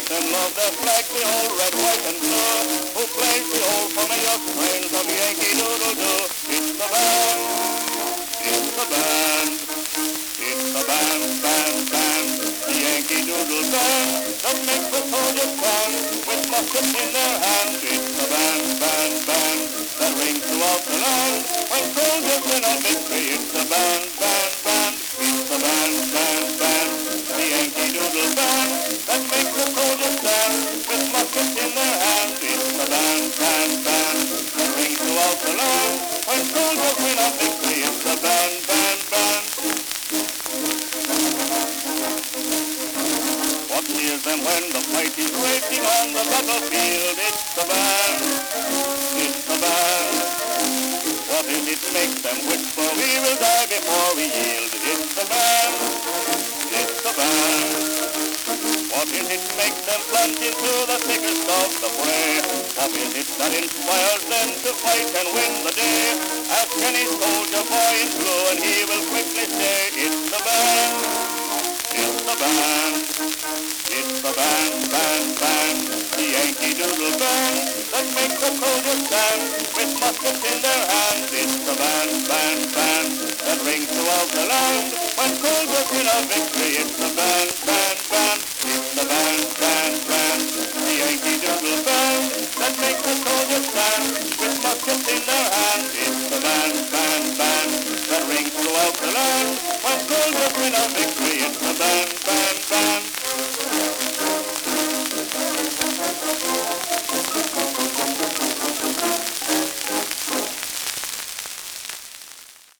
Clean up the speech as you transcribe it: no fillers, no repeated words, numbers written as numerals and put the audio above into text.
them love their flag, the old red, white and blue, who plays the old familiar strains of Yankee Doodle-Doo. It's the band, it's the band, it's the band, band, band, the Yankee Doodle Band that makes the soldiers stand with muskets in their hand. It's the band, band, band that rings throughout the land when soldiers win a victory. It's the band, band, band, it's the band, band, band, the Yankee Doodle Band that makes the soldiers stand with muskets in their hand. It's the band, band, band that rings throughout the land when soldiers win a victory. It's the band, band, band. What cheers them when the fight is raging on the battlefield? It's the band, it's the band. What is it makes them whisper, we will die before we yield? It's the band, it's the band. What is it makes them plunge into the thickest of the fray? What is it that inspires them to fight and win the day? Ask any soldier boy in blue and he will quickly say, it's the band, it's the band, it's the band, band, band, the Yankee Doodle Band that makes the soldiers stand with muskets in their hands. It's the band, band, band that rings throughout the land when soldiers win a victory. It's the band, band, band, it's the band, band, band, the Yankee Doodle Band that makes the soldiers stand with muskets in their hands. It's the band, band, band that rings throughout the land when soldiers win a victory. It's the band, band.